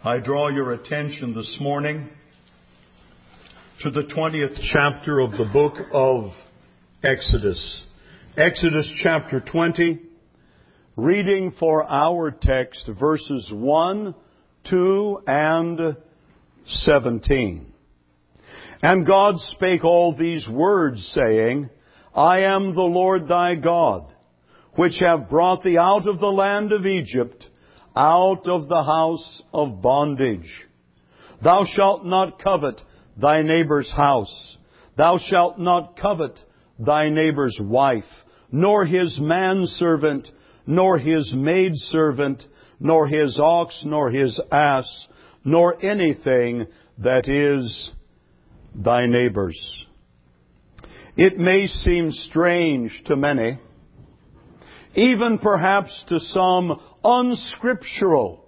I draw your attention this morning to the 20th chapter of the book of Exodus. Exodus chapter 20, reading for our text verses 1, 2, and 17. And God spake all these words, saying, I am the Lord thy God, which have brought thee out of the land of Egypt, out of the house of bondage. Thou shalt not covet thy neighbor's house. Thou shalt not covet thy neighbor's wife, nor his manservant, nor his maidservant, nor his ox, nor his ass, nor anything that is thy neighbor's. It may seem strange to many, even perhaps to some unscriptural,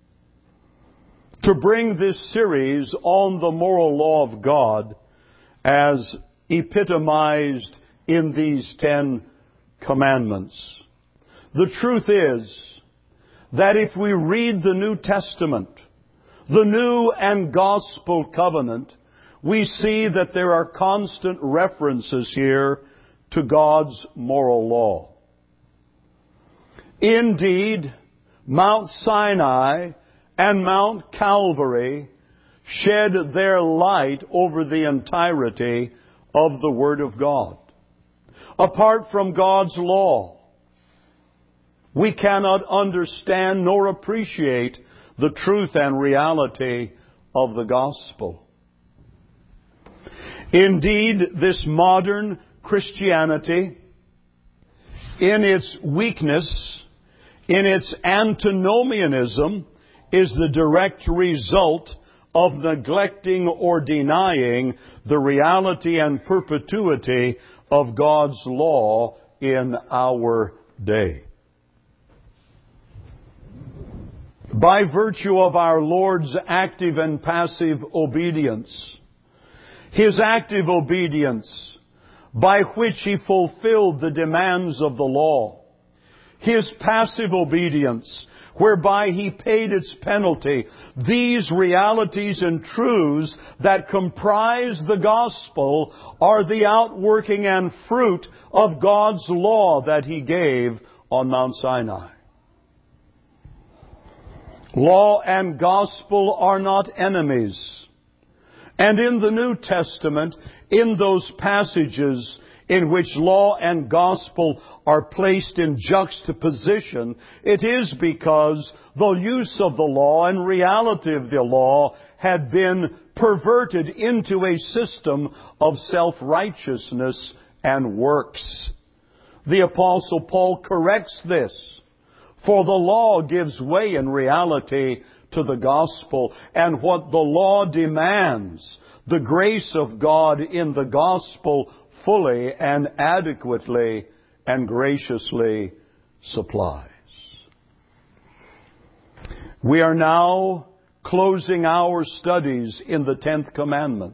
to bring this series on the moral law of God as epitomized in these 10 commandments. The truth is that if we read the New Testament, the New and Gospel Covenant, we see that there are constant references here to God's moral law. Indeed, Mount Sinai and Mount Calvary shed their light over the entirety of the Word of God. Apart from God's law, we cannot understand nor appreciate the truth and reality of the gospel. Indeed, this modern Christianity, in its weakness, in its antinomianism, is the direct result of neglecting or denying the reality and perpetuity of God's law in our day. By virtue of our Lord's active and passive obedience, His active obedience by which He fulfilled the demands of the law, His passive obedience, whereby He paid its penalty. These realities and truths that comprise the gospel are the outworking and fruit of God's law that He gave on Mount Sinai. Law and gospel are not enemies. And in the New Testament, in those passages in which law and gospel are placed in juxtaposition, it is because the use of the law and reality of the law had been perverted into a system of self-righteousness and works. The Apostle Paul corrects this, for the law gives way in reality to the gospel, and what the law demands, the grace of God in the gospel fully and adequately and graciously supplies. We are now closing our studies in the 10th commandment.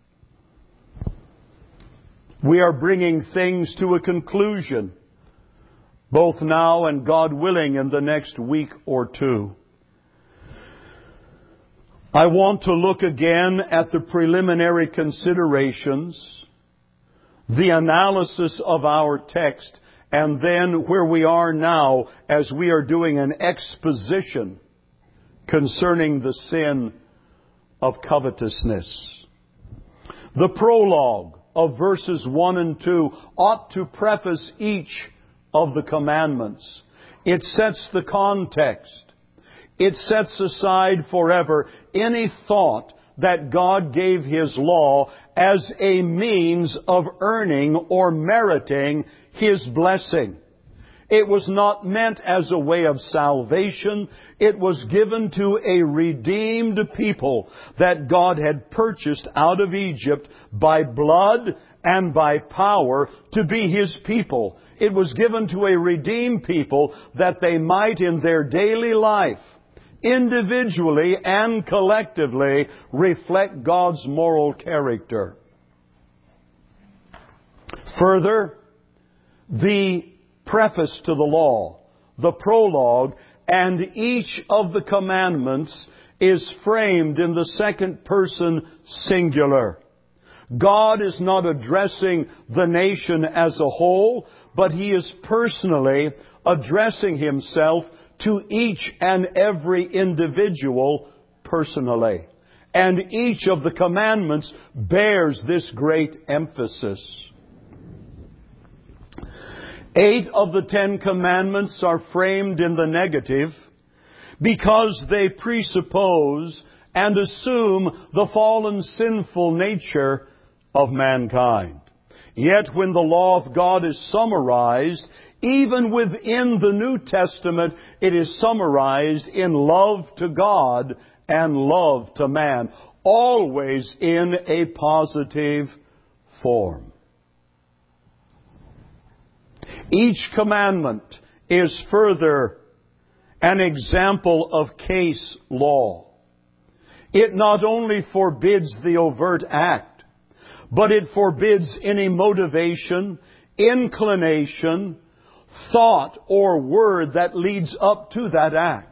We are bringing things to a conclusion, both now and, God willing, in the next week or two. I want to look again at the preliminary considerations, the analysis of our text, and then where we are now as we are doing an exposition concerning the sin of covetousness. The prologue of verses 1 and 2 ought to preface each of the commandments. It sets the context. It sets aside forever any thought that God gave His law as a means of earning or meriting His blessing. It was not meant as a way of salvation. It was given to a redeemed people that God had purchased out of Egypt by blood and by power to be His people. It was given to a redeemed people that they might in their daily life, individually and collectively, reflect God's moral character. Further, the preface to the law, the prologue, and each of the commandments is framed in the second person singular. God is not addressing the nation as a whole, but He is personally addressing Himself to each and every individual personally. And each of the commandments bears this great emphasis. 8 of the 10 commandments are framed in the negative because they presuppose and assume the fallen sinful nature of mankind. Yet when the law of God is summarized, even within the New Testament, it is summarized in love to God and love to man, always in a positive form. Each commandment is further an example of case law. It not only forbids the overt act, but it forbids any motivation, inclination, thought, or word that leads up to that act.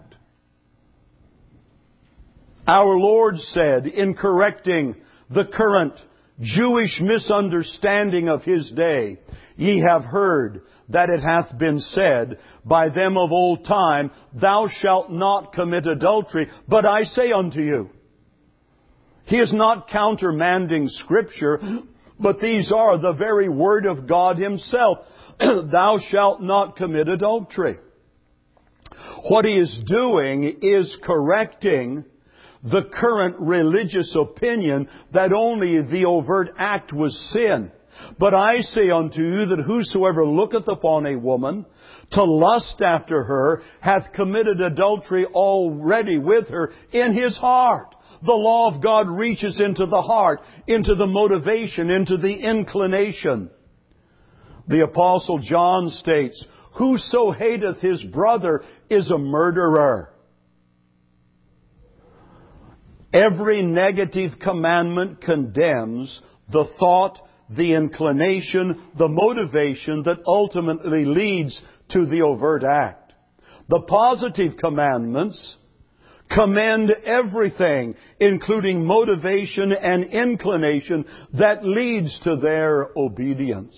Our Lord said, in correcting the current Jewish misunderstanding of His day, "Ye have heard that it hath been said by them of old time, Thou shalt not commit adultery. But I say unto you." He is not countermanding Scripture, but these are the very Word of God Himself. Thou shalt not commit adultery. What He is doing is correcting the current religious opinion that only the overt act was sin. But I say unto you that whosoever looketh upon a woman to lust after her hath committed adultery already with her in his heart. The law of God reaches into the heart, into the motivation, into the inclination. The Apostle John states, "Whoso hateth his brother is a murderer." Every negative commandment condemns the thought, the inclination, the motivation that ultimately leads to the overt act. The positive commandments commend everything, including motivation and inclination, that leads to their obedience.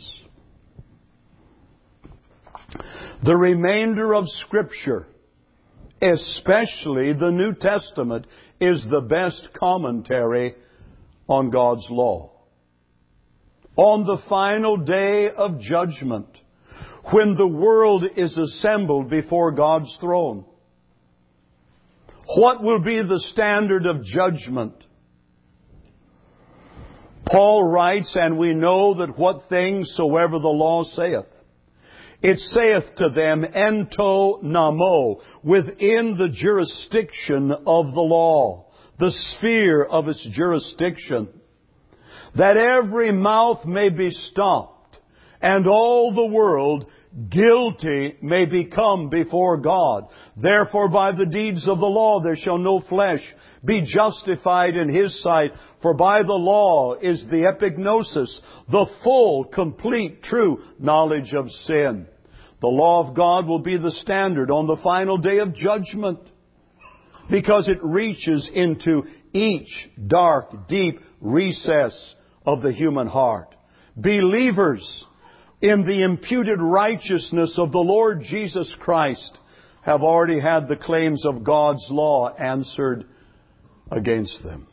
The remainder of Scripture, especially the New Testament, is the best commentary on God's law. On the final day of judgment, when the world is assembled before God's throne, what will be the standard of judgment? Paul writes, "And we know that what things soever the law saith, it saith to them ento namo," within the jurisdiction of the law, the sphere of its jurisdiction, "that every mouth may be stopped, and all the world guilty may become before God. Therefore by the deeds of the law there shall no flesh be justified in His sight, for by the law is the epignosis, the full, complete, true knowledge of sin." The law of God will be the standard on the final day of judgment, because it reaches into each dark, deep recess of the human heart. Believers in the imputed righteousness of the Lord Jesus Christ have already had the claims of God's law answered against them.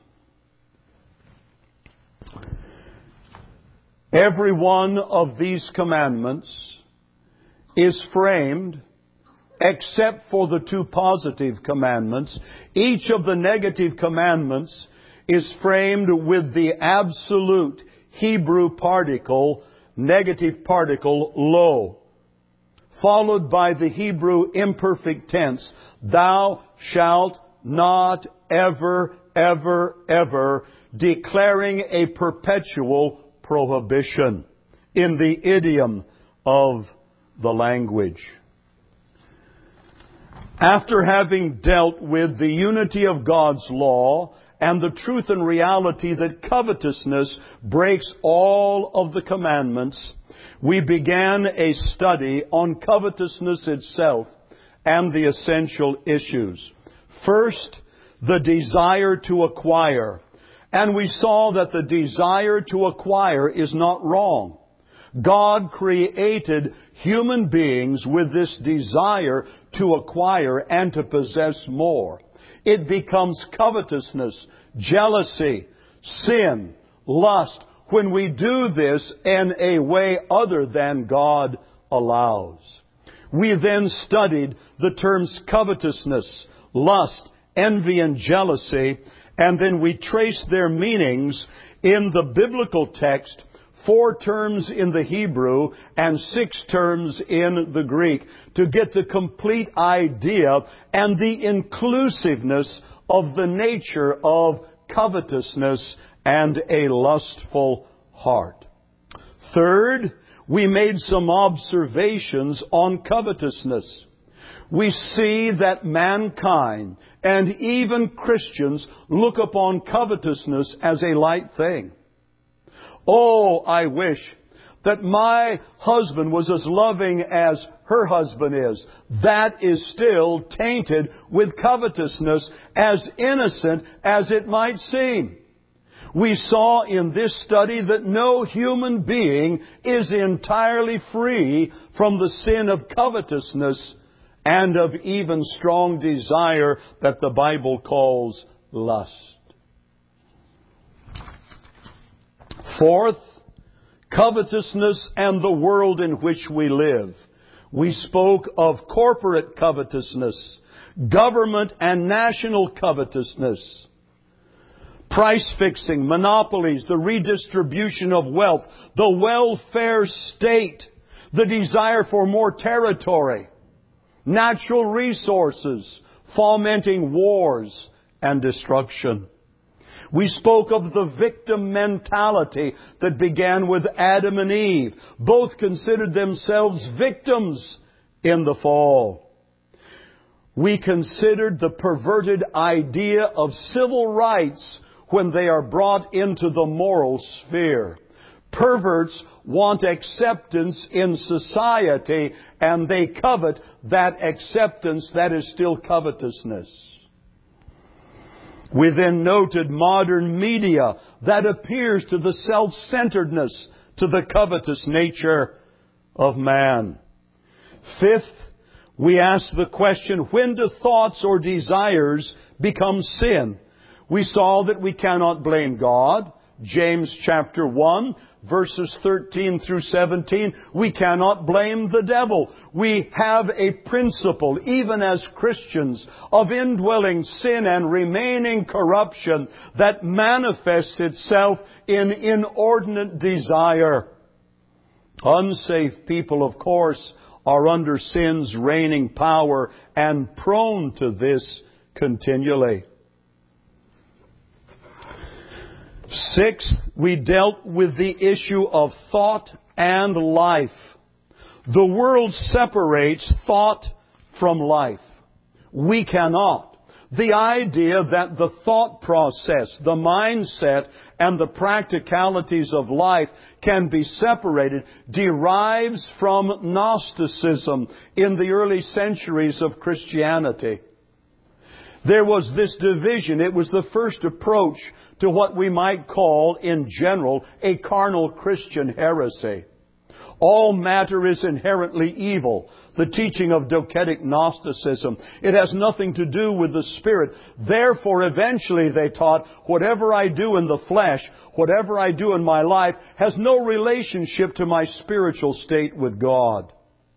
Every one of these commandments is framed, except for the 2 positive commandments. Each of the negative commandments is framed with the absolute Hebrew particle, negative particle, lo, followed by the Hebrew imperfect tense, "Thou shalt not ever, ever, ever," declaring a perpetual prohibition in the idiom of the language. After having dealt with the unity of God's law and the truth and reality that covetousness breaks all of the commandments, we began a study on covetousness itself and the essential issues. First, the desire to acquire. And we saw that the desire to acquire is not wrong. God created human beings with this desire to acquire and to possess more. It becomes covetousness, jealousy, sin, lust, when we do this in a way other than God allows. We then studied the terms covetousness, lust, envy, and jealousy, and then we traced their meanings in the biblical text, 4 terms in the Hebrew and 6 terms in the Greek, to get the complete idea and the inclusiveness of the nature of covetousness and a lustful heart. Third, we made some observations on covetousness. We see that mankind and even Christians look upon covetousness as a light thing. Oh, I wish that my husband was as loving as her husband is. That is still tainted with covetousness, as innocent as it might seem. We saw in this study that no human being is entirely free from the sin of covetousness and of even strong desire that the Bible calls lust. Fourth, covetousness and the world in which we live. We spoke of corporate covetousness, government and national covetousness, price fixing, monopolies, the redistribution of wealth, the welfare state, the desire for more territory, natural resources, fomenting wars and destruction. We spoke of the victim mentality that began with Adam and Eve. Both considered themselves victims in the fall. We considered the perverted idea of civil rights when they are brought into the moral sphere. Perverts want acceptance in society, and they covet that acceptance that is still covetousness. We then noted modern media that appears to the self-centeredness, to the covetous nature of man. Fifth, we asked the question, when do thoughts or desires become sin? We saw that we cannot blame God. James chapter 1, verses 13 through 17. We cannot blame the devil. We have a principle, even as Christians, of indwelling sin and remaining corruption that manifests itself in inordinate desire. Unsafe people, of course, are under sin's reigning power and prone to this continually. Sixth, we dealt with the issue of thought and life. The world separates thought from life. We cannot. The idea that the thought process, the mindset, and the practicalities of life can be separated derives from Gnosticism in the early centuries of Christianity. There was this division. It was the first approach to what we might call, in general, a carnal Christian heresy. All matter is inherently evil. The teaching of docetic Gnosticism. It has nothing to do with the Spirit. Therefore, eventually, they taught, whatever I do in the flesh, whatever I do in my life, has no relationship to my spiritual state with God.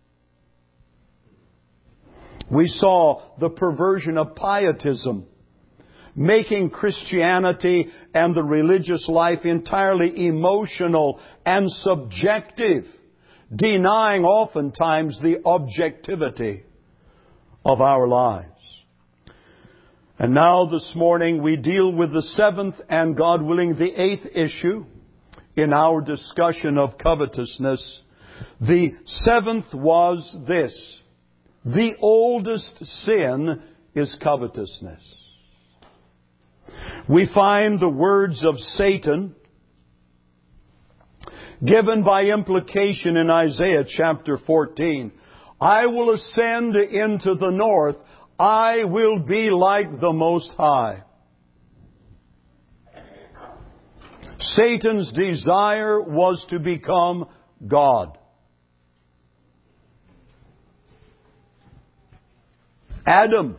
We saw the perversion of pietism, making Christianity and the religious life entirely emotional and subjective, denying oftentimes the objectivity of our lives. And now this morning we deal with the seventh and, God willing, the eighth issue in our discussion of covetousness. The seventh was this: the oldest sin is covetousness. We find the words of Satan given by implication in Isaiah chapter 14. I will ascend into the north. I will be like the Most High. Satan's desire was to become God. Adam,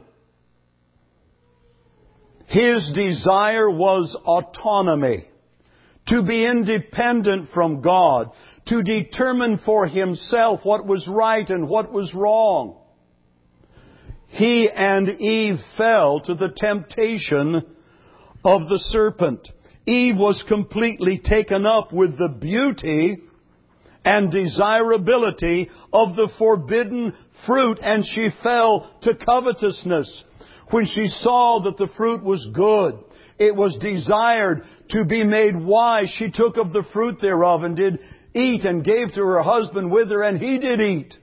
his desire was autonomy, to be independent from God, to determine for himself what was right and what was wrong. He and Eve fell to the temptation of the serpent. Eve was completely taken up with the beauty and desirability of the forbidden fruit, and she fell to covetousness. When she saw that the fruit was good, it was desired to be made wise, she took of the fruit thereof and did eat, and gave to her husband with her, and he did eat.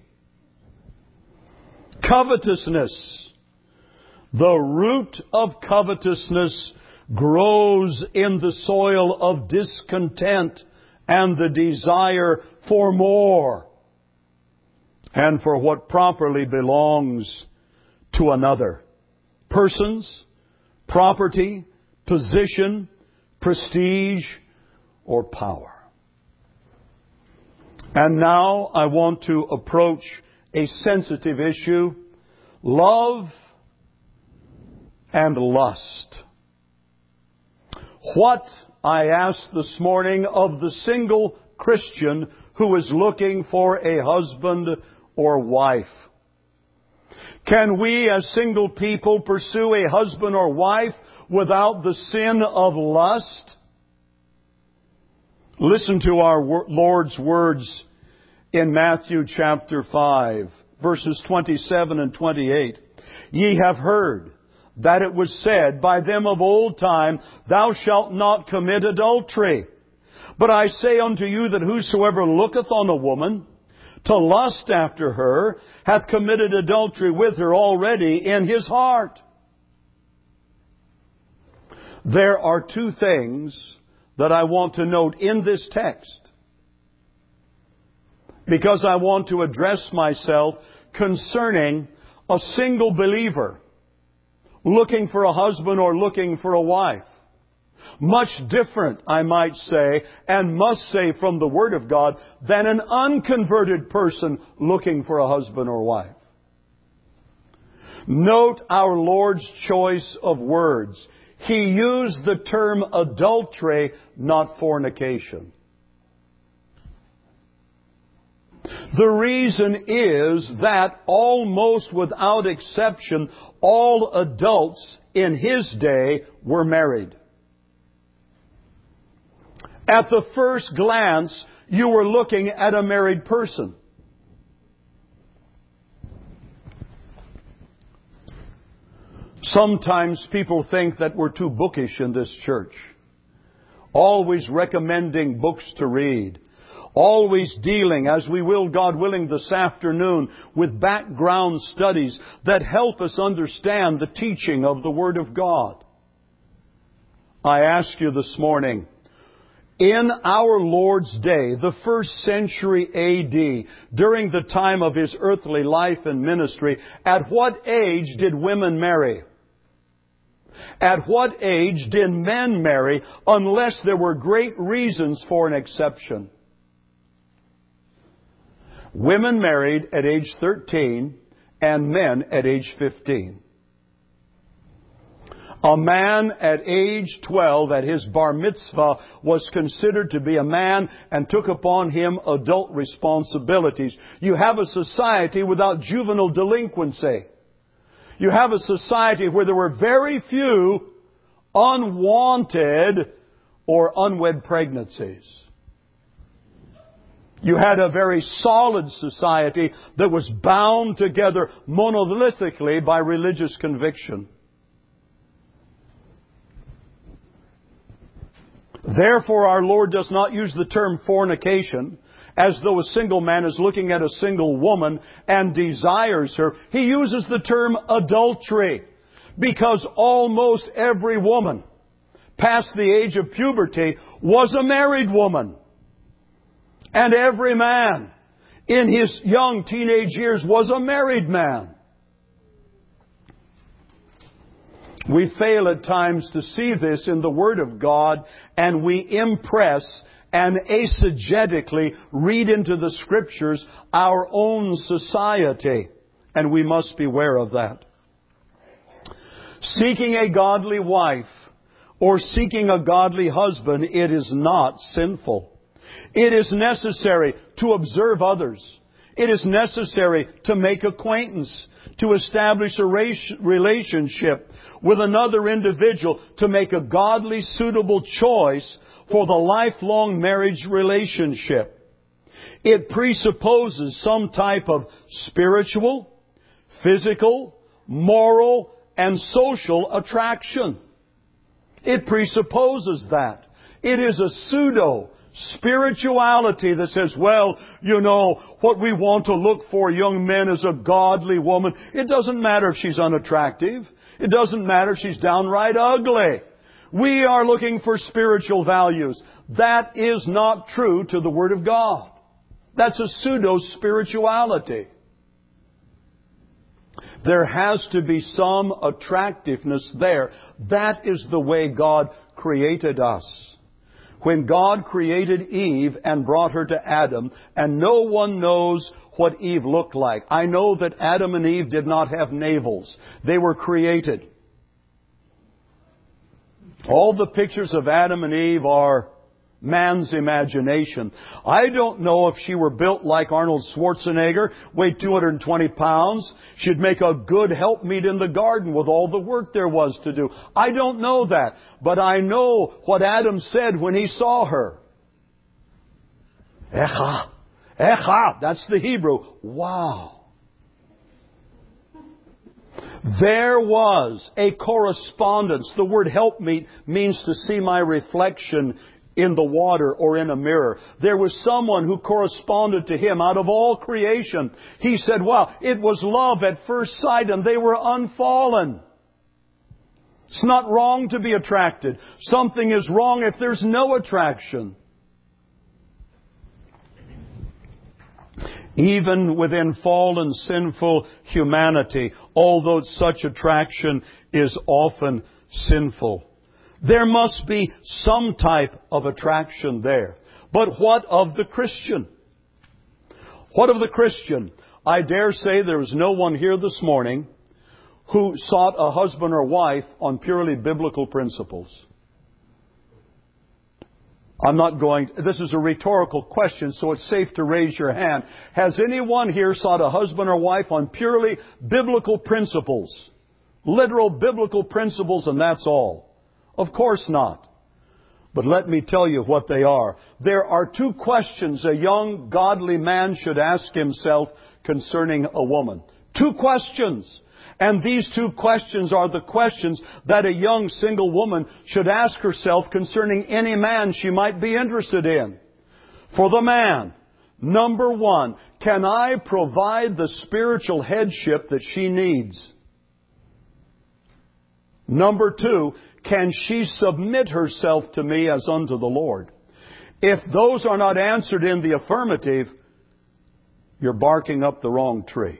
Covetousness. The root of covetousness grows in the soil of discontent and the desire for more and for what properly belongs to another. Persons, property, position, prestige, or power. And now I want to approach a sensitive issue: love and lust. What, I ask this morning, of the single Christian who is looking for a husband or wife? Can we as single people pursue a husband or wife without the sin of lust? Listen to our Lord's words in Matthew chapter 5, verses 27 and 28. Ye have heard that it was said by them of old time, Thou shalt not commit adultery. But I say unto you that whosoever looketh on a woman to lust after her hath committed adultery with her already in his heart. There are two things that I want to note in this text, because I want to address myself concerning a single believer looking for a husband or looking for a wife. Much different, I might say, and must say from the Word of God, than an unconverted person looking for a husband or wife. Note our Lord's choice of words. He used the term adultery, not fornication. The reason is that almost without exception, all adults in his day were married. At the first glance, you were looking at a married person. Sometimes people think that we're too bookish in this church. Always recommending books to read. Always dealing, as we will, God willing, this afternoon, with background studies that help us understand the teaching of the Word of God. I ask you this morning, in our Lord's day, the 1st century A.D., during the time of His earthly life and ministry, at what age did women marry? At what age did men marry, unless there were great reasons for an exception? Women married at age 13 and men at age 15. A man at age 12 at his bar mitzvah was considered to be a man and took upon him adult responsibilities. You have a society without juvenile delinquency. You have a society where there were very few unwanted or unwed pregnancies. You had a very solid society that was bound together monolithically by religious conviction. Therefore, our Lord does not use the term fornication as though a single man is looking at a single woman and desires her. He uses the term adultery because almost every woman past the age of puberty was a married woman. And every man in his young teenage years was a married man. We fail at times to see this in the Word of God, and we impress and eisegetically read into the Scriptures our own society. And we must beware of that. Seeking a godly wife or seeking a godly husband, it is not sinful. It is necessary to observe others. It is necessary to make acquaintance, to establish a relationship with another individual, to make a godly, suitable choice for the lifelong marriage relationship. It presupposes some type of spiritual, physical, moral, and social attraction. It presupposes that. It is a pseudo-spirituality that says, well, you know, what we want to look for young men is a godly woman. It doesn't matter if she's unattractive. It doesn't matter if she's downright ugly. We are looking for spiritual values. That is not true to the Word of God. That's a pseudo-spirituality. There has to be some attractiveness there. That is the way God created us. When God created Eve and brought her to Adam, and no one knows what Eve looked like. I know that Adam and Eve did not have navels. They were created. All the pictures of Adam and Eve are man's imagination. I don't know if she were built like Arnold Schwarzenegger, weighed 220 pounds. She'd make a good helpmeet in the garden with all the work there was to do. I don't know that. But I know what Adam said when he saw her. Echa. Echa. That's the Hebrew. Wow. There was a correspondence. The word helpmeet means to see my reflection in the water or in a mirror. There was someone who corresponded to him out of all creation. He said, wow, it was love at first sight and they were unfallen. It's not wrong to be attracted. Something is wrong if there's no attraction. Even within fallen, sinful humanity, although such attraction is often sinful, there must be some type of attraction there. But what of the Christian? What of the Christian? I dare say there is no one here this morning who sought a husband or wife on purely biblical principles. This is a rhetorical question, so it's safe to raise your hand. Has anyone here sought a husband or wife on purely biblical principles? Literal biblical principles, and that's all? Of course not. But let me tell you what they are. There are two questions a young, godly man should ask himself concerning a woman. Two questions. And these two questions are the questions that a young single woman should ask herself concerning any man she might be interested in. For the man, number one, can I provide the spiritual headship that she needs? Number two, can she submit herself to me as unto the Lord? If those are not answered in the affirmative, you're barking up the wrong tree.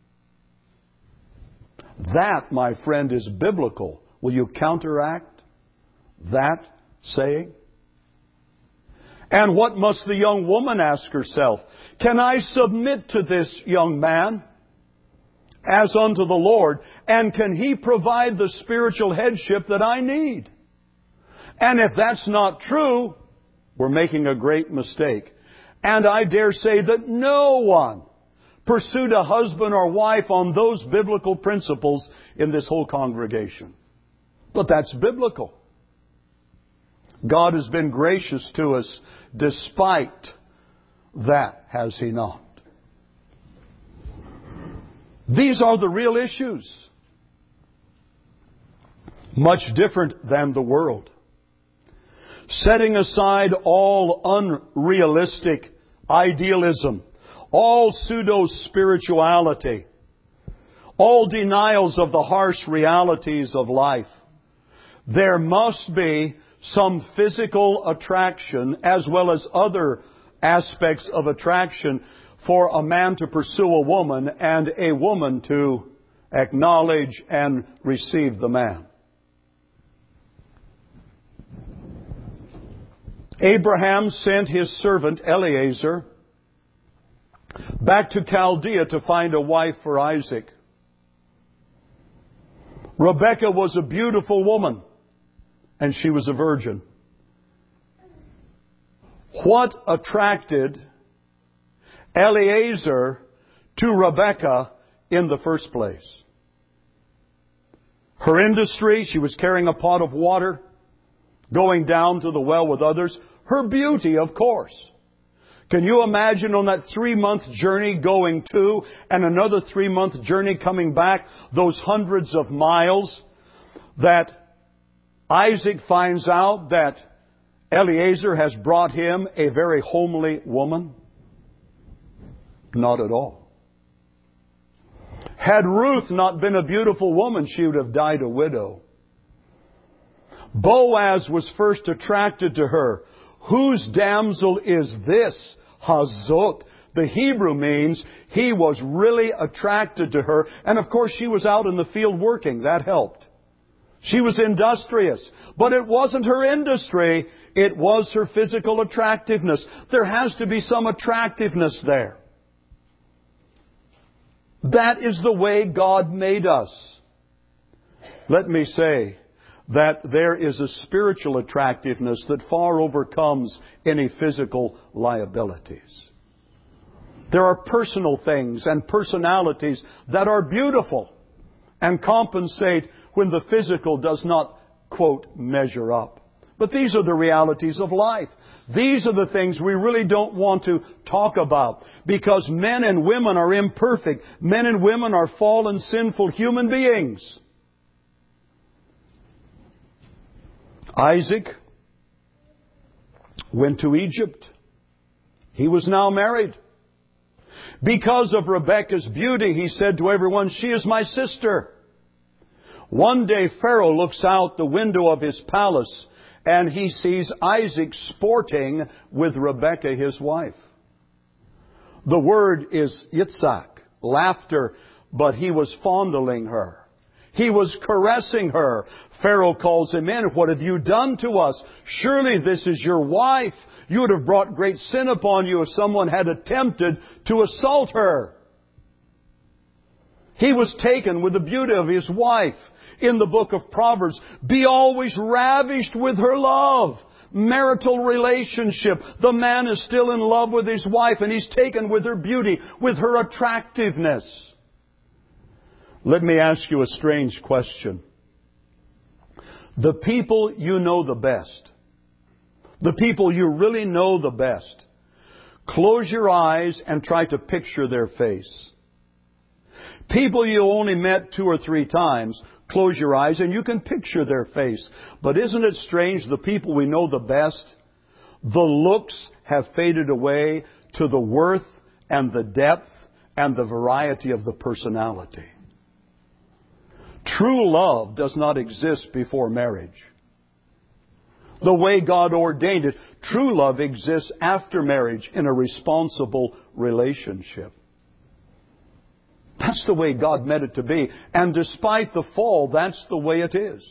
That, my friend, is biblical. Will you counteract that saying? And what must the young woman ask herself? Can I submit to this young man as unto the Lord? And can he provide the spiritual headship that I need? And if that's not true, we're making a great mistake. And I dare say that no one pursued a husband or wife on those biblical principles in this whole congregation. But that's biblical. God has been gracious to us despite that, has He not? These are the real issues. Much different than the world. Setting aside all unrealistic idealism, all pseudo-spirituality, all denials of the harsh realities of life. There must be some physical attraction as well as other aspects of attraction for a man to pursue a woman and a woman to acknowledge and receive the man. Abraham sent his servant Eliezer back to Chaldea to find a wife for Isaac. Rebekah was a beautiful woman, and she was a virgin. What attracted Eliezer to Rebekah in the first place? Her industry, she was carrying a pot of water, going down to the well with others. Her beauty, of course. Can you imagine on that 3-month journey going to and another 3-month journey coming back, those hundreds of miles, that Isaac finds out that Eliezer has brought him a very homely woman? Not at all. Had Ruth not been a beautiful woman, she would have died a widow. Boaz was first attracted to her. Whose damsel is this? Hazot. The Hebrew means he was really attracted to her. And of course she was out in the field working. That helped. She was industrious. But it wasn't her industry. It was her physical attractiveness. There has to be some attractiveness there. That is the way God made us. Let me say that there is a spiritual attractiveness that far overcomes any physical liabilities. There are personal things and personalities that are beautiful and compensate when the physical does not, quote, measure up. But these are the realities of life. These are the things we really don't want to talk about, because men and women are imperfect. Men and women are fallen, sinful human beings. Isaac went to Egypt. He was now married. Because of Rebekah's beauty, he said to everyone, "She is my sister." One day Pharaoh looks out the window of his palace and he sees Isaac sporting with Rebekah, his wife. The word is yitzhak, laughter, but he was fondling her. He was caressing her. Pharaoh calls him in. "What have you done to us? Surely this is your wife. You would have brought great sin upon you if someone had attempted to assault her." He was taken with the beauty of his wife. In the book of Proverbs, be always ravished with her love. Marital relationship. The man is still in love with his wife and he's taken with her beauty, with her attractiveness. Let me ask you a strange question. The people you know the best, the people you really know the best, close your eyes and try to picture their face. People you only met 2 or 3 times, close your eyes and you can picture their face. But isn't it strange, the people we know the best, the looks have faded away to the worth and the depth and the variety of the personality. True love does not exist before marriage. The way God ordained it, true love exists after marriage in a responsible relationship. That's the way God meant it to be. And despite the fall, that's the way it is.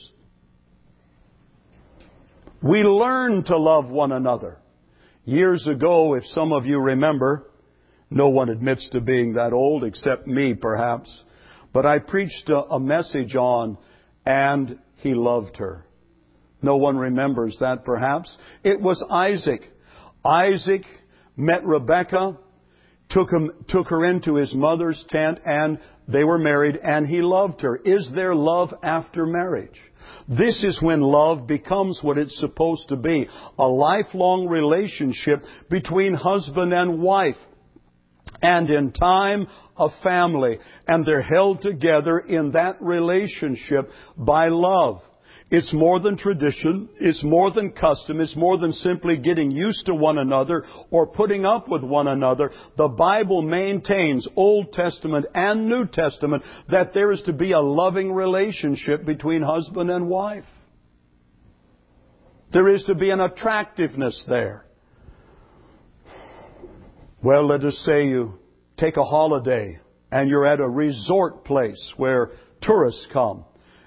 We learn to love one another. Years ago, if some of you remember, no one admits to being that old except me perhaps, but I preached a message on, "And he loved her." No one remembers that perhaps. It was Isaac. Isaac met Rebekah, took her into his mother's tent, and they were married, and he loved her. Is there love after marriage? This is when love becomes what it's supposed to be. A lifelong relationship between husband and wife. And in time, a family. And they're held together in that relationship by love. It's more than tradition. It's more than custom. It's more than simply getting used to one another or putting up with one another. The Bible maintains, Old Testament and New Testament, that there is to be a loving relationship between husband and wife. There is to be an attractiveness there. Well, let us say you take a holiday and you're at a resort place where tourists come.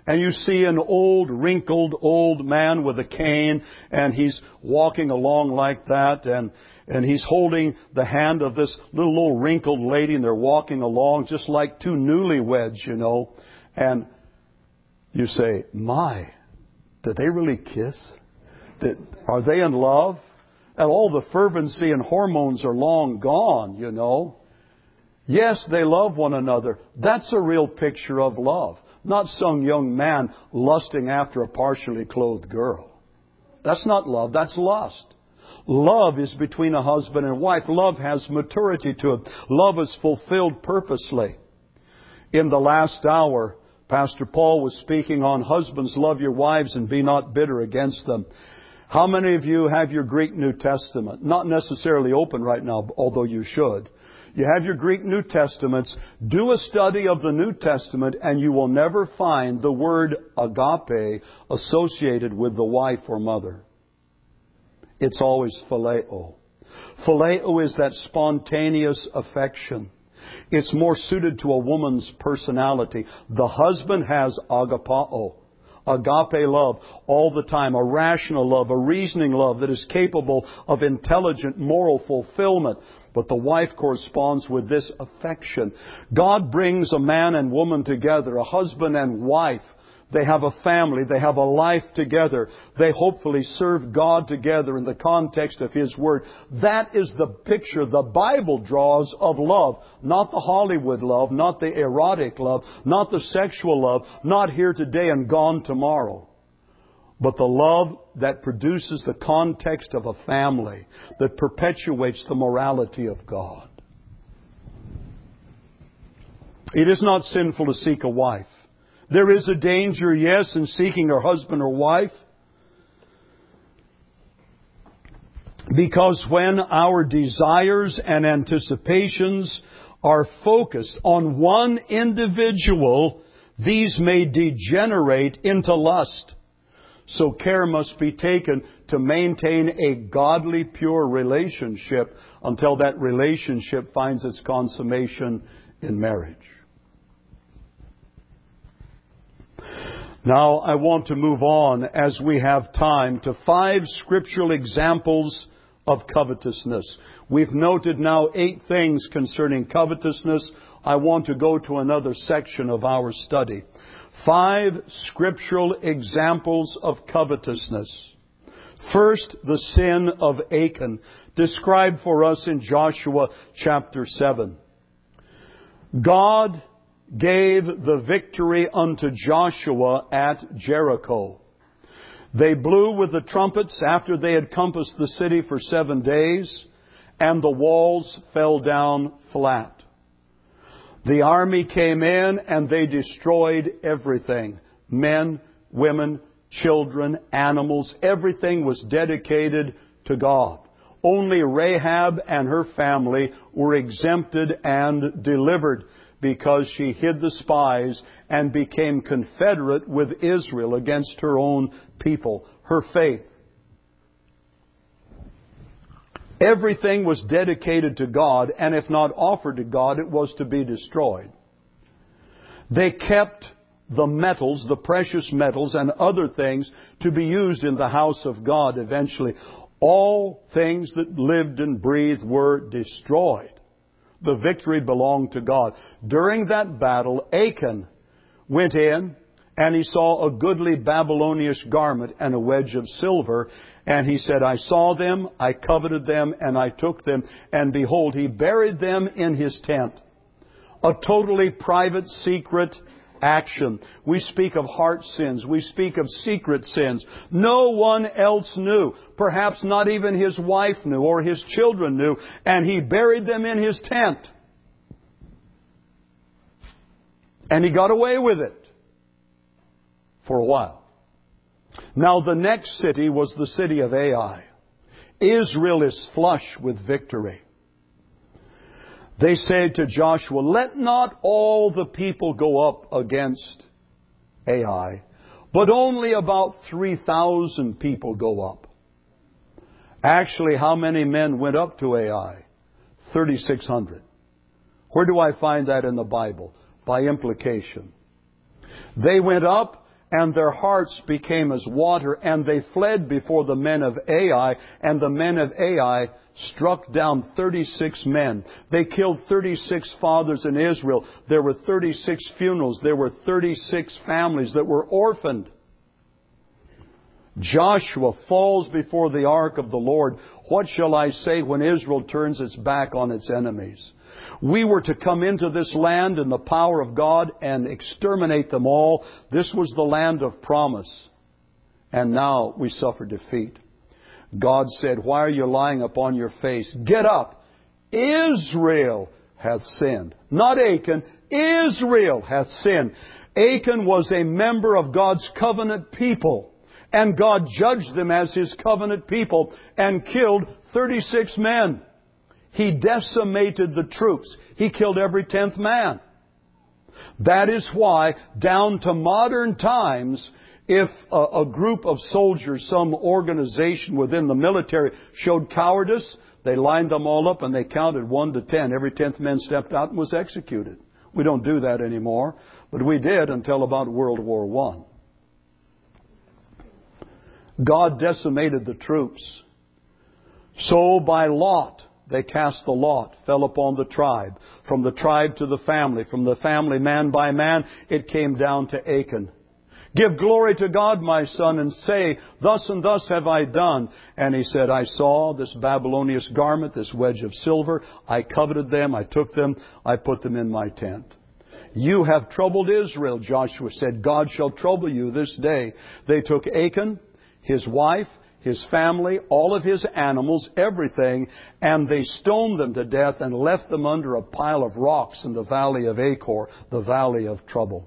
And you see an old, wrinkled old man with a cane, and he's walking along like that, and he's holding the hand of this little old wrinkled lady, and they're walking along just like two newlyweds, you know. And you say, my, did they really kiss? Are they in love? And all the fervency and hormones are long gone, you know. Yes, they love one another. That's a real picture of love. Not some young man lusting after a partially clothed girl. That's not love, that's lust. Love is between a husband and wife. Love has maturity to it. Love is fulfilled purposely. In the last hour, Pastor Paul was speaking on husbands, love your wives and be not bitter against them. How many of you have your Greek New Testament? Not necessarily open right now, although you should. You have your Greek New Testaments. Do a study of the New Testament and you will never find the word agape associated with the wife or mother. It's always phileo. Phileo is that spontaneous affection. It's more suited to a woman's personality. The husband has agapao. Agape love all the time, a rational love, a reasoning love that is capable of intelligent moral fulfillment. But the wife corresponds with this affection. God brings a man and woman together, a husband and wife. They have a family. They have a life together. They hopefully serve God together in the context of His Word. That is the picture the Bible draws of love. Not the Hollywood love, not the erotic love, not the sexual love, not here today and gone tomorrow. But the love that produces the context of a family, that perpetuates the morality of God. It is not sinful to seek a wife. There is a danger, yes, in seeking a husband or wife. Because when our desires and anticipations are focused on one individual, these may degenerate into lust. So care must be taken to maintain a godly, pure relationship until that relationship finds its consummation in marriage. Now, I want to move on, as we have time, to 5 scriptural examples of covetousness. We've noted now 8 things concerning covetousness. I want to go to another section of our study. 5 scriptural examples of covetousness. First, the sin of Achan, described for us in Joshua chapter 7. God gave the victory unto Joshua at Jericho. They blew with the trumpets after they had compassed the city for 7 days, and the walls fell down flat. The army came in and they destroyed everything. Men, women, children, animals, everything was dedicated to God. Only Rahab and her family were exempted and delivered, because she hid the spies and became confederate with Israel against her own people, her faith. Everything was dedicated to God, and if not offered to God, it was to be destroyed. They kept the metals, the precious metals, and other things to be used in the house of God eventually. All things that lived and breathed were destroyed. The victory belonged to God. During that battle, Achan went in and he saw a goodly Babylonian garment and a wedge of silver. And he said, I saw them, I coveted them, and I took them. And behold, he buried them in his tent. A totally private, secret action. We speak of heart sins. We speak of secret sins. No one else knew. Perhaps not even his wife knew or his children knew. And he buried them in his tent. And he got away with it for a while. Now the next city was the city of Ai. Israel is flush with victory. They said to Joshua, let not all the people go up against Ai, but only about 3,000 people go up. Actually, how many men went up to Ai? 3,600. Where do I find that in the Bible? By implication. They went up and their hearts became as water, and they fled before the men of Ai, and the men of Ai struck down 36 men. They killed 36 fathers in Israel. There were 36 funerals. There were 36 families that were orphaned. Joshua falls before the ark of the Lord. What shall I say when Israel turns its back on its enemies? We were to come into this land in the power of God and exterminate them all. This was the land of promise. And now we suffer defeat. God said, why are you lying upon your face? Get up. Israel hath sinned. Not Achan. Israel hath sinned. Achan was a member of God's covenant people. And God judged them as His covenant people and killed 36 men. He decimated the troops. He killed every 10th man. That is why, down to modern times, if a group of soldiers, some organization within the military showed cowardice, they lined them all up and they counted 1 to 10. Every 10th man stepped out and was executed. We don't do that anymore, but we did until about World War I. God decimated the troops. So by lot, they cast the lot, fell upon the tribe. From the tribe to the family. From the family, man by man, it came down to Achan. Give glory to God, my son, and say, thus and thus have I done. And he said, I saw this Babylonian garment, this wedge of silver. I coveted them. I took them. I put them in my tent. You have troubled Israel, Joshua said. God shall trouble you this day. They took Achan, his wife, his family, all of his animals, everything, and they stoned them to death and left them under a pile of rocks in the valley of Achor, the valley of trouble.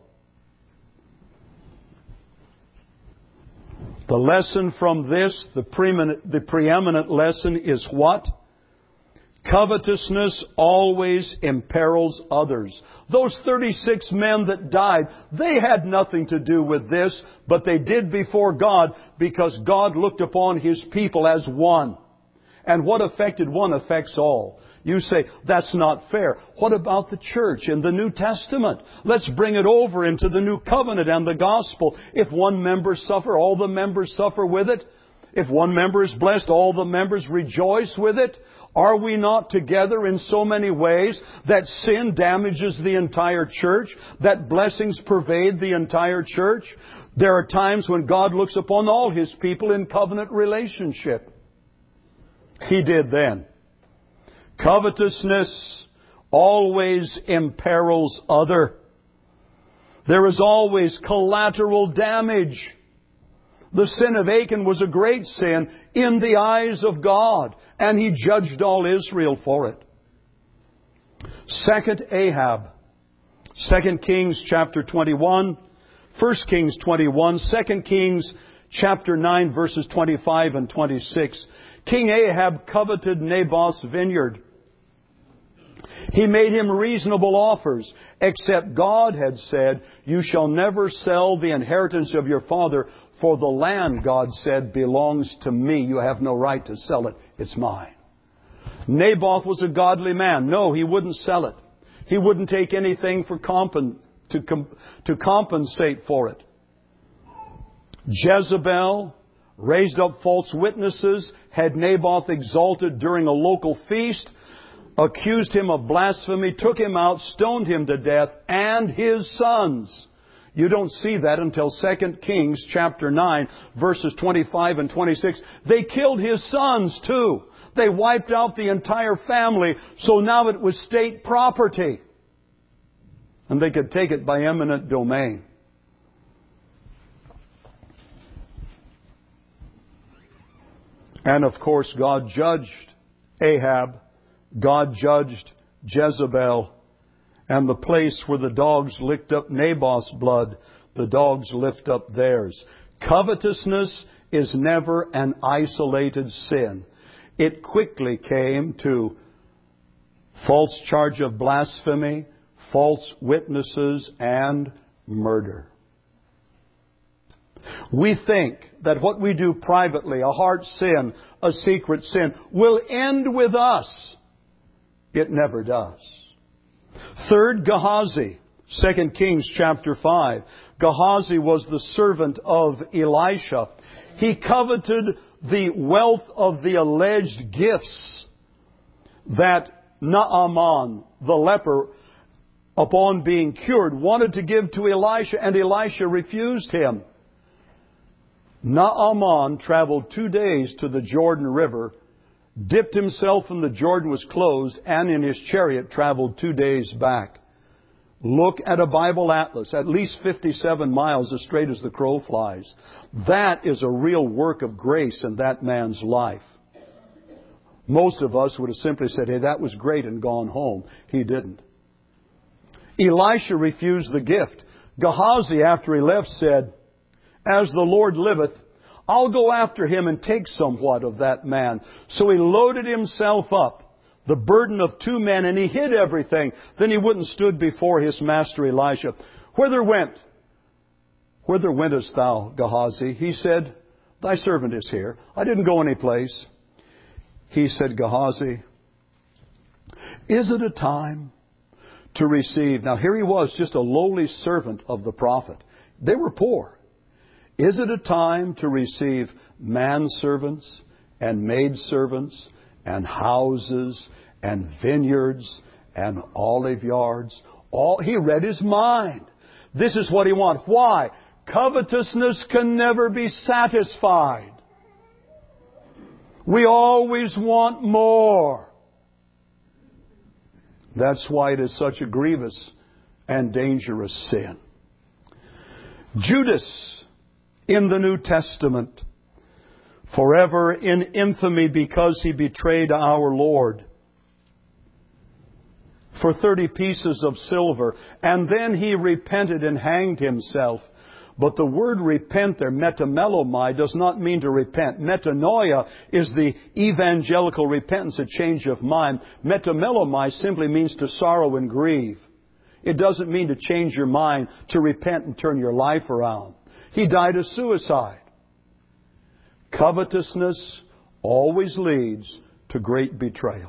The lesson from this, the preeminent lesson is what? Covetousness always imperils others. Those 36 men that died, they had nothing to do with this, but they did before God because God looked upon His people as one. And what affected one affects all. You say, that's not fair. What about the church in the New Testament? Let's bring it over into the New Covenant and the Gospel. If one member suffer, all the members suffer with it. If one member is blessed, all the members rejoice with it. Are we not together in so many ways that sin damages the entire church, that blessings pervade the entire church? There are times when God looks upon all His people in covenant relationship. He did then. Covetousness always imperils other. There is always collateral damage. The sin of Achan was a great sin in the eyes of God, and He judged all Israel for it. Second Ahab. 2 Kings chapter 21. 1 Kings 21. 2 Kings chapter 9 verses 25 and 26. King Ahab coveted Naboth's vineyard. He made him reasonable offers, except God had said, you shall never sell the inheritance of your father, for the land, God said, belongs to me. You have no right to sell it. It's mine. Naboth was a godly man. No, he wouldn't sell it. He wouldn't take anything for to compensate for it. Jezebel raised up false witnesses, had Naboth exalted during a local feast, accused him of blasphemy, took him out, stoned him to death, and his sons. You don't see that until 2 Kings chapter 9, verses 25 and 26. They killed his sons too. They wiped out the entire family, so now it was state property. And they could take it by eminent domain. And of course, God judged Ahab. God judged Jezebel. And the place where the dogs licked up Naboth's blood, the dogs lift up theirs. Covetousness is never an isolated sin. It quickly came to false charge of blasphemy, false witnesses, and murder. We think that what we do privately, a heart sin, a secret sin, will end with us. It never does. Third, Gehazi. 2 Kings chapter 5. Gehazi was the servant of Elisha. He coveted the wealth of the alleged gifts that Naaman, the leper, upon being cured, wanted to give to Elisha, and Elisha refused him. Naaman traveled 2 days to the Jordan River, dipped himself when the Jordan was closed, and in his chariot traveled 2 days back. Look at a Bible atlas, at least 57 miles as straight as the crow flies. That is a real work of grace in that man's life. Most of us would have simply said, hey, that was great, and gone home. He didn't. Elisha refused the gift. Gehazi, after he left, said, as the Lord liveth, I'll go after him and take somewhat of that man. So he loaded himself up, the burden of 2 men, and he hid everything. Then he went and stood before his master Elisha. Whither wentest thou, Gehazi? He said, thy servant is here. I didn't go any place. He said, Gehazi, is it a time to receive? Now here he was, just a lowly servant of the prophet. They were poor. Is it a time to receive manservants and maidservants and houses and vineyards and olive yards? He read his mind. This is what he wants. Why? Covetousness can never be satisfied. We always want more. That's why it is such a grievous and dangerous sin. Judas, in the New Testament, forever in infamy because he betrayed our Lord for 30 pieces of silver. And then he repented and hanged himself. But the word repent there, metamelomai, does not mean to repent. Metanoia is the evangelical repentance, a change of mind. Metamelomai simply means to sorrow and grieve. It doesn't mean to change your mind, to repent and turn your life around. He died of suicide. Covetousness always leads to great betrayal.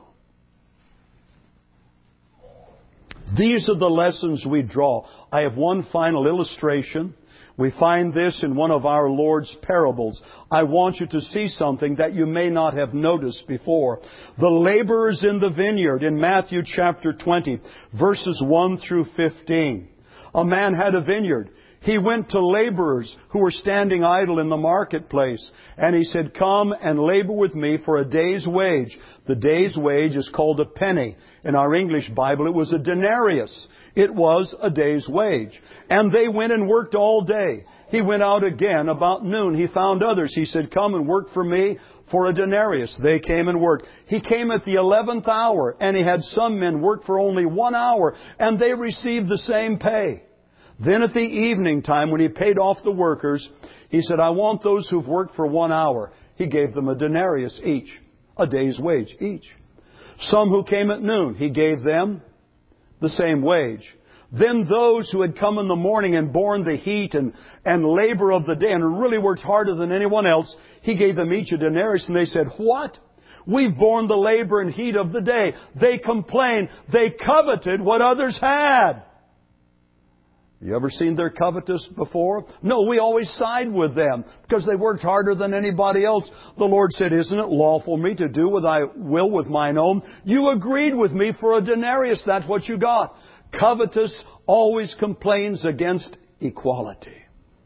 These are the lessons we draw. I have one final illustration. We find this in one of our Lord's parables. I want you to see something that you may not have noticed before. The laborers in the vineyard in Matthew chapter 20, verses 1 through 15. A man had a vineyard. He went to laborers who were standing idle in the marketplace, and he said, come and labor with me for a day's wage. The day's wage is called a penny. In our English Bible, it was a denarius. It was a day's wage. And they went and worked all day. He went out again about noon. He found others. He said, come and work for me for a denarius. They came and worked. He came at the 11th hour, and he had some men work for only 1 hour, and they received the same pay. Then at the evening time, when he paid off the workers, he said, I want those who've worked for 1 hour. He gave them a denarius each, a day's wage each. Some who came at noon, he gave them the same wage. Then those who had come in the morning and borne the heat and labor of the day and really worked harder than anyone else, he gave them each a denarius, and they said, what? We've borne the labor and heat of the day. They complained. They coveted what others had. You ever seen their covetous before? No, we always side with them because they worked harder than anybody else. The Lord said, isn't it lawful me to do what I will with mine own? You agreed with me for a denarius. That's what you got. Covetous always complains against equality.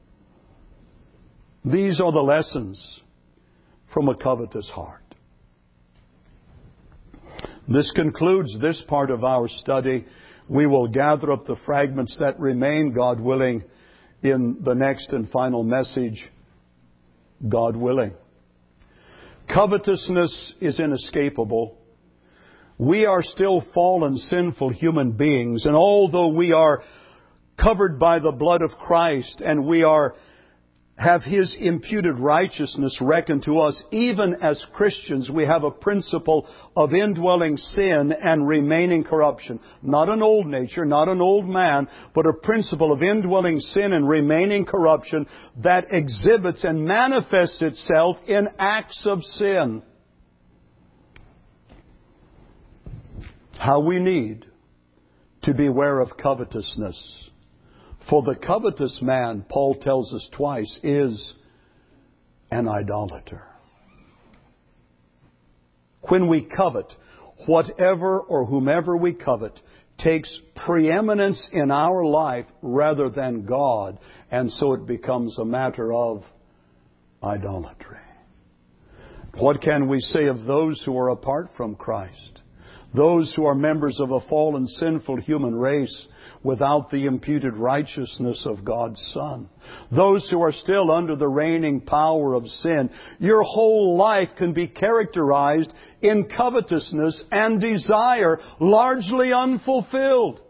These are the lessons from a covetous heart. This concludes this part of our study. We will gather up the fragments that remain, God willing, in the next and final message, God willing. Covetousness is inescapable. We are still fallen, sinful human beings, and although we are covered by the blood of Christ and we have His imputed righteousness reckoned to us, even as Christians, we have a principle of indwelling sin and remaining corruption. Not an old nature, not an old man, but a principle of indwelling sin and remaining corruption that exhibits and manifests itself in acts of sin. How we need to beware of covetousness. For the covetous man, Paul tells us twice, is an idolater. When we covet, whatever or whomever we covet takes preeminence in our life rather than God, and so it becomes a matter of idolatry. What can we say of those who are apart from Christ? Those who are members of a fallen, sinful human race without the imputed righteousness of God's Son. Those who are still under the reigning power of sin. Your whole life can be characterized in covetousness and desire, largely unfulfilled.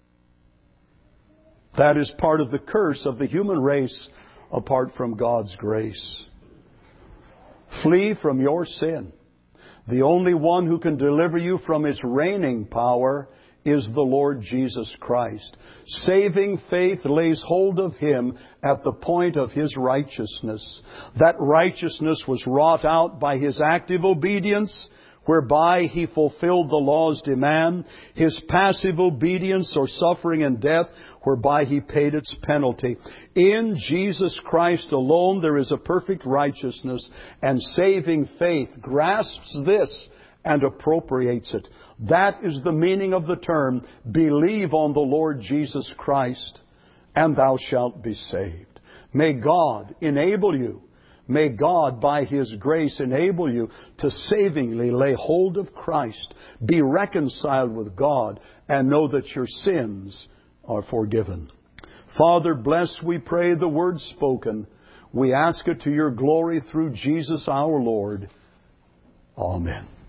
That is part of the curse of the human race apart from God's grace. Flee from your sin. The only one who can deliver you from its reigning power is the Lord Jesus Christ. Saving faith lays hold of Him at the point of His righteousness. That righteousness was wrought out by His active obedience, whereby He fulfilled the law's demand, His passive obedience or suffering and death, whereby He paid its penalty. In Jesus Christ alone there is a perfect righteousness, and saving faith grasps this and appropriates it. That is the meaning of the term, believe on the Lord Jesus Christ, and thou shalt be saved. May God enable you. May God, by His grace, enable you to savingly lay hold of Christ, be reconciled with God, and know that your sins are forgiven. Father, bless, we pray, the word spoken. We ask it to your glory through Jesus our Lord. Amen.